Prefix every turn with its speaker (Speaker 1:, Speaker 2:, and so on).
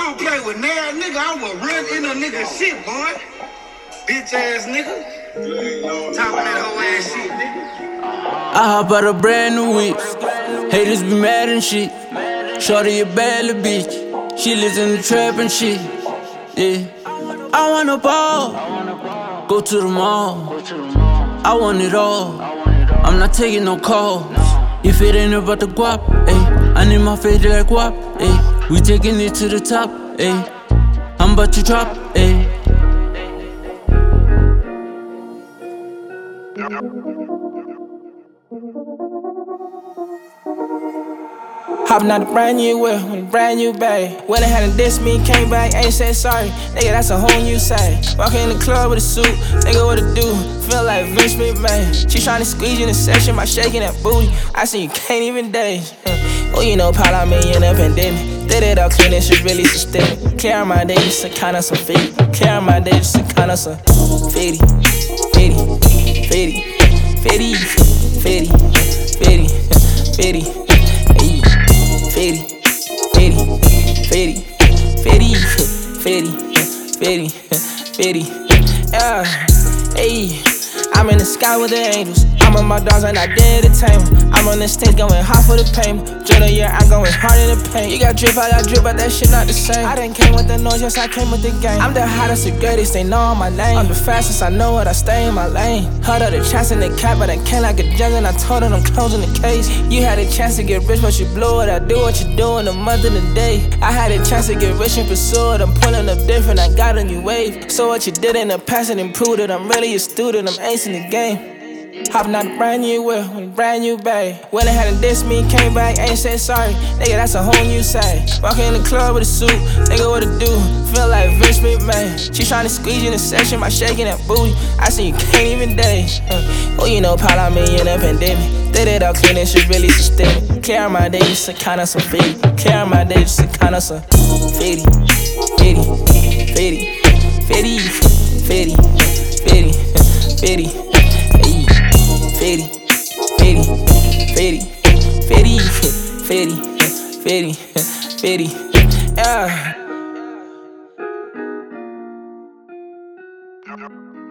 Speaker 1: don't play with nail, nigga. I will run in a nigga shit, boy. Bitch ass nigga. Talking that whole ass shit, nigga.
Speaker 2: I hop out a brand new whip. Haters be mad and shit. Shorty a bad little bitch. She listen to trap and shit. Yeah. I wanna ball. Go to the mall. I want it all. I'm not taking no calls. If it ain't about the guap, ayy, I need my face like guap, ayy. We taking it to the top, ayy. I'm about to drop, ayy.
Speaker 3: Hopping out a brand new whip with a brand new bag. Went ahead and dissed me, came back, ain't said sorry. Nigga, that's a whole new say. Walking in the club with a suit, nigga, what to do? Feel like Vince McMahon. She tryna squeeze you in the session by shaking that booty. I see you can't even dance. Oh, you know, pile on me in a pandemic. Did it all clean, it should really systemic. Clear my day, just a kind of some fitty. Clear my day, just a kind of some fitty. Fitty, fitty, fitty, fitty, fitty, fitty. Fitty, fitty, fitty, fitty, fitty, fitty, fitty, yeah, hey. I'm in the sky with the angels. I'm with my dogs and I did entertainment. I'm on the stage going hard for the payment. Drill the year, I'm going hard in the paint. You got drip, I got drip, but that shit not the same. I done came with the noise, yes, I came with the game. I'm the hottest, the greatest, they know my name. I'm the fastest, I know it, I stay in my lane. Heard of the chance in the cap, but I can't like a judge, and I told her I'm closing the case. You had a chance to get rich, but you blew it. I do what you do in a month and a day. I had a chance to get rich and pursue it. I'm pulling up different, I got a new wave. So what you did in the past and improved it. I'm really a student, I'm acing the game. Hopping out a brand new whip with a brand new bag. Went ahead and dissed me, came back, ain't said sorry. Nigga, that's a whole new say. Walking in the club with a suit, nigga, what to do? Feel like Vince McMahon. She tryna squeeze you in the session by shaking that booty. I see you can't even dance. Oh, you know, pile on me in a pandemic. Did it all clean, it should really systemic. Clear my day, just a kind of some fitty. Clear my day, just a kind of some fitty. Fitty, fitty, fitty, fitty, fitty, fitty. Fitty, fitty, fitty, fitty, fitty, fitty, fitty, yeah.